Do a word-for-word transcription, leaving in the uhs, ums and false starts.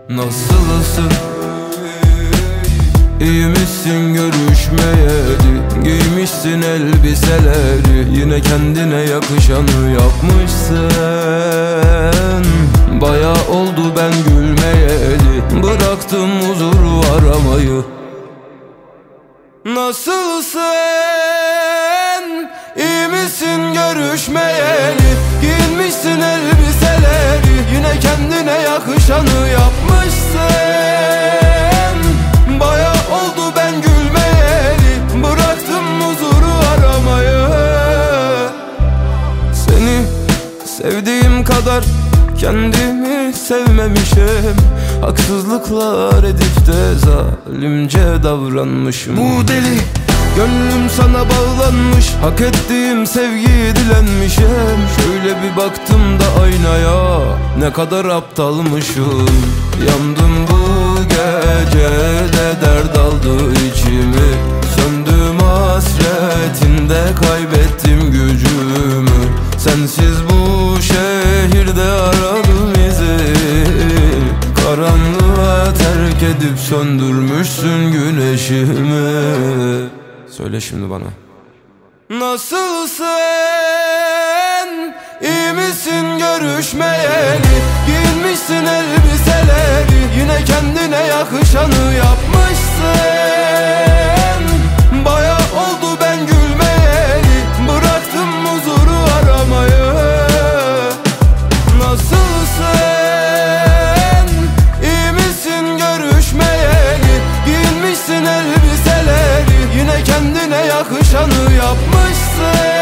Nasılsın? İyi misin görüşmeyeli? Giymişsin elbiseleri, yine kendine yakışanı yapmışsın. Bayağı oldu ben gülmeyeli, bıraktım huzuru aramayı. Nasılsın? İyi misin görüşmeyeli? Giyinmişsin elbiseleri, yine kendine yakışanı yapmışsın. Bayağı oldu ben gülmeyeli, bıraktım huzuru aramayı. Seni sevdiğim kadar kendimi sevmemişim. Haksızlıklar edip de zalimce davranmışım. Bu deli gönlüm sana bağlanmış, hak ettiğim sevgiyi dilenmişim. Şöyle bir baktım da aynaya, ne kadar aptalmışım. Yandım bu gece de dert aldı içimi. Söndüm hasretinde, kaybettim gücümü. Sensiz bu şehirde aradım izi. Karanlığa terk edip söndürmüşsün güneşimi. Söyle şimdi bana. Nasılsın? İyi misin görüşmeyeli? Giyinmişsin elbiseleri, yine kendine yakışanı yapmışsın. Bayağı oldu ben gülmeyeli, bıraktım huzuru aramayı. Nasılsın? İyi misin görüşmeyeli? Giyinmişsin elbiseleri, yine kendine yakışanı yapmışsın.